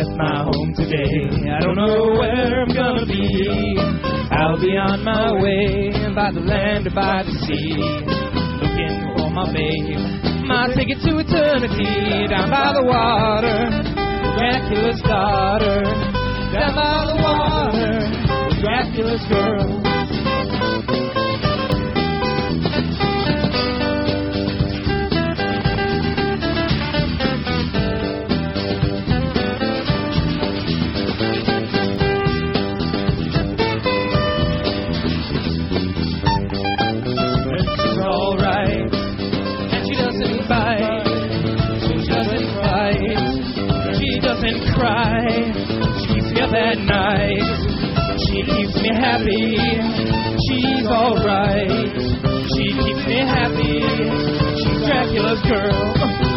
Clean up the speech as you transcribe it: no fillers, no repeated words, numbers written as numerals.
left my home today. I don't know where I'm gonna be. I'll be on my way by the land or by the sea, looking for my babe, my ticket to eternity. Down by the water, Dracula's daughter. Down by the water, Dracula's girl. Cry. She keeps me up at night. She keeps me happy. She's alright. She keeps me happy. She's Dracula's girl.